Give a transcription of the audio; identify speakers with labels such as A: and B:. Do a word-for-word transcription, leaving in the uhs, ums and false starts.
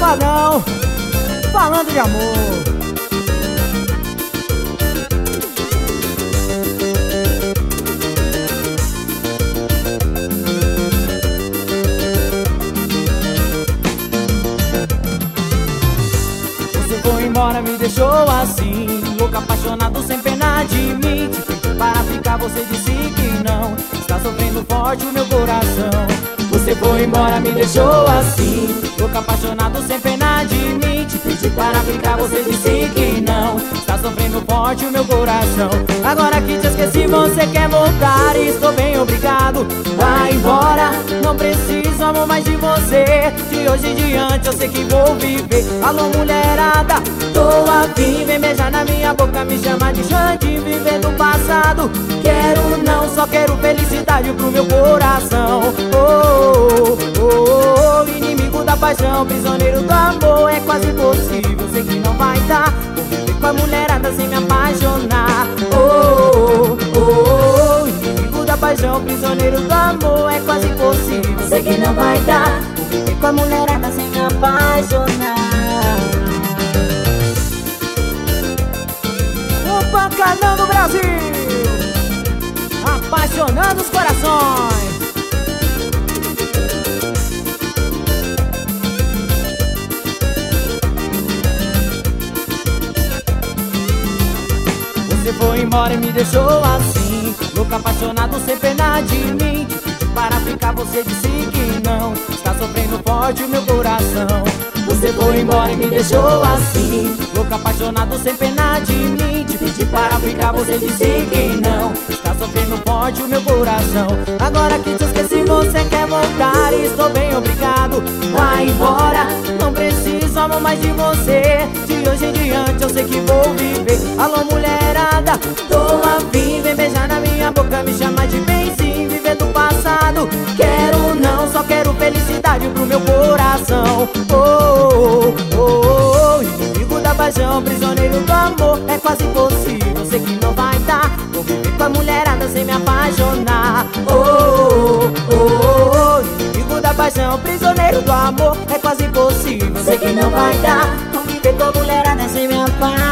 A: Safadão, falando de amor. Você foi embora, me deixou assim, louco, apaixonado, sem pena de mim. Te pedi para ficar, você disse que não. Está sofrendo forte o meu coração. Você foi embora, me deixou assim, louco, apaixonado, sem pena de mim. Te pedi para ficar, você disse que não. Está sofrendo forte o meu coração. Agora que te esqueci, você quer voltar e estou bem obrigado. Vai embora, não preciso, amo mais de você. De hoje em diante eu sei que vou viver. Alô mulherada, tô afim, vem beijar na minha boca, me chama de chante, viver do passado. Quero não, só quero felicidade pro meu coração. Oh, oh, oh, oh, inimigo da paixão, prisioneiro do amor, é quase impossível, sei que não vai dar. Vou viver com a mulherada sem me apaixonar. Oh, oh, oh, oh, inimigo da paixão, prisioneiro do amor, é quase impossível, sei que não vai dar. Vou viver com a mulherada sem me apaixonar. O Pancadão do Brasil, apaixonando os corações. Você foi embora e me deixou assim, louco, apaixonado, sem pena de mim. Te pedi para ficar, você disse que não. Está sofrendo forte o meu coração. Você foi embora e me deixou assim, louco, apaixonado, sem pena de mim. Te pedi para ficar, você disse que não. Está sofrendo forte o meu coração. Agora que te esqueci, você quer voltar e estou bem obrigado. Vai embora, não preciso, amo mais de você. De hoje em diante eu sei que vou viver. Alô mulherada, tô afim, vem beijar na minha boca, me chama de benzinho, viver do passado. Quero não, só quero felicidade pro meu coração. Oh, oh, oh, oh, inimigo da paixão, prisioneiro do amor, é quase impossível, sei que não vai dar. Vou viver com a mulherada sem me apaixonar. Oh, oh, oh, oh, inimigo da paixão, prisioneiro do amor, é quase impossível, sei que não vai dar. Vou viver com a mulherada sem me apaixonar.